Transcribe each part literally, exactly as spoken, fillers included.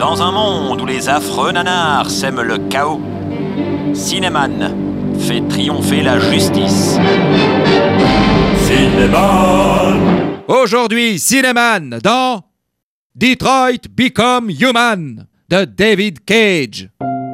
Dans un monde où les affreux nanars sèment le chaos, Cinéman fait triompher la justice. Cinéman. Aujourd'hui, Cinéman dans Detroit Become Human de David Cage.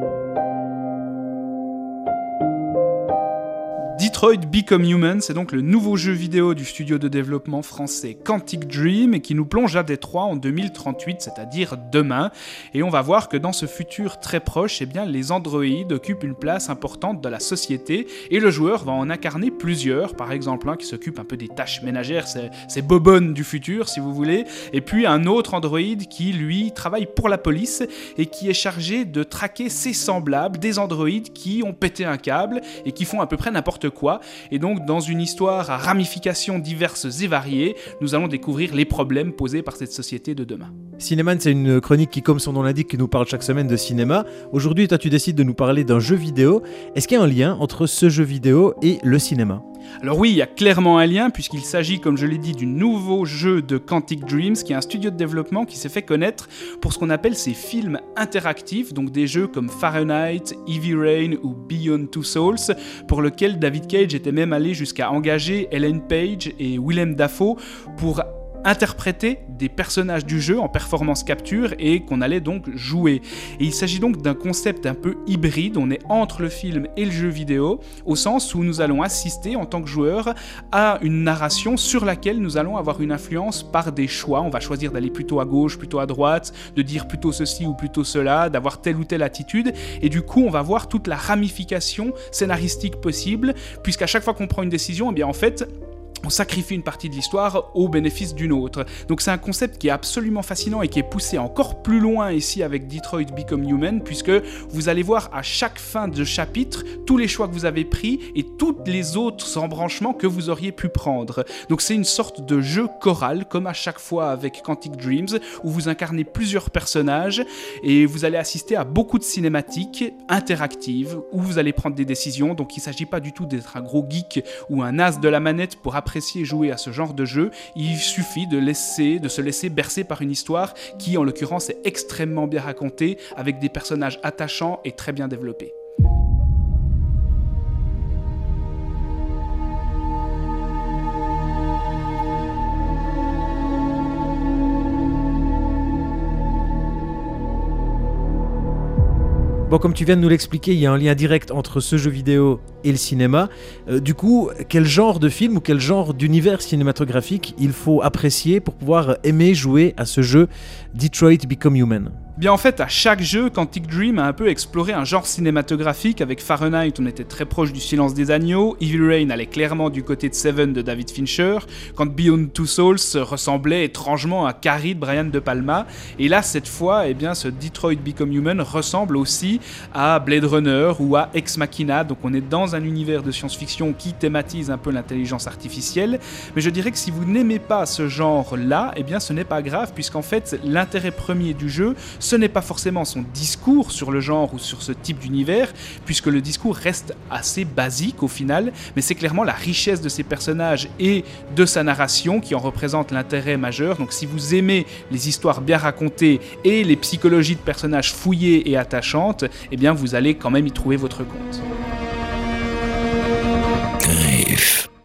Detroit Become Human, c'est donc le nouveau jeu vidéo du studio de développement français Quantic Dream et qui nous plonge à Détroit en deux mille trente-huit, c'est-à-dire demain. Et on va voir que dans ce futur très proche, eh bien, les androïdes occupent une place importante dans la société et le joueur va en incarner plusieurs, par exemple un qui s'occupe un peu des tâches ménagères, c'est, c'est Bobonne du futur si vous voulez, et puis un autre androïde qui lui travaille pour la police et qui est chargé de traquer ses semblables, des androïdes qui ont pété un câble et qui font à peu près n'importe quoi. Et donc, dans une histoire à ramifications diverses et variées, nous allons découvrir les problèmes posés par cette société de demain. Cinéman, c'est une chronique qui, comme son nom l'indique, nous parle chaque semaine de cinéma. Aujourd'hui, toi, tu décides de nous parler d'un jeu vidéo. Est-ce qu'il y a un lien entre ce jeu vidéo et le cinéma ? Alors oui, il y a clairement un lien puisqu'il s'agit, comme je l'ai dit, du nouveau jeu de Quantic Dreams, qui est un studio de développement qui s'est fait connaître pour ce qu'on appelle ses films interactifs, donc des jeux comme Fahrenheit, Heavy Rain ou Beyond Two Souls, pour lequel David Cage était même allé jusqu'à engager Ellen Page et Willem Dafoe pour interpréter des personnages du jeu en performance capture et qu'on allait donc jouer. Et il s'agit donc d'un concept un peu hybride, on est entre le film et le jeu vidéo, au sens où nous allons assister en tant que joueur à une narration sur laquelle nous allons avoir une influence par des choix. On va choisir d'aller plutôt à gauche, plutôt à droite, de dire plutôt ceci ou plutôt cela, d'avoir telle ou telle attitude, et du coup on va voir toute la ramification scénaristique possible, puisqu'à chaque fois qu'on prend une décision, eh bien en fait on sacrifie une partie de l'histoire au bénéfice d'une autre. Donc c'est un concept qui est absolument fascinant et qui est poussé encore plus loin ici avec Detroit Become Human, puisque vous allez voir à chaque fin de chapitre tous les choix que vous avez pris et tous les autres embranchements que vous auriez pu prendre. Donc c'est une sorte de jeu choral, comme à chaque fois avec Quantic Dreams, où vous incarnez plusieurs personnages et vous allez assister à beaucoup de cinématiques interactives, où vous allez prendre des décisions. Donc il ne s'agit pas du tout d'être un gros geek ou un as de la manette pour apprécier jouer à ce genre de jeu, il suffit de, laisser, de se laisser bercer par une histoire qui, en l'occurrence, est extrêmement bien racontée, avec des personnages attachants et très bien développés. Bon, comme tu viens de nous l'expliquer, il y a un lien direct entre ce jeu vidéo et le cinéma. Euh, du coup, quel genre de film ou quel genre d'univers cinématographique il faut apprécier pour pouvoir aimer jouer à ce jeu Detroit Become Human ? Bien en fait, à chaque jeu, Quantic Dream a un peu exploré un genre cinématographique. Avec Fahrenheit, on était très proche du Silence des agneaux, Heavy Rain allait clairement du côté de Seven de David Fincher, quand Beyond Two Souls ressemblait étrangement à Carrie de Brian De Palma, et là, cette fois, eh bien, ce Detroit Become Human ressemble aussi à Blade Runner ou à Ex Machina, donc on est dans un univers de science-fiction qui thématise un peu l'intelligence artificielle, mais je dirais que si vous n'aimez pas ce genre-là, eh bien ce n'est pas grave, puisqu'en fait, l'intérêt premier du jeu, ce n'est pas forcément son discours sur le genre ou sur ce type d'univers, puisque le discours reste assez basique au final, mais c'est clairement la richesse de ses personnages et de sa narration qui en représente l'intérêt majeur. Donc si vous aimez les histoires bien racontées et les psychologies de personnages fouillées et attachantes, eh bien vous allez quand même y trouver votre compte.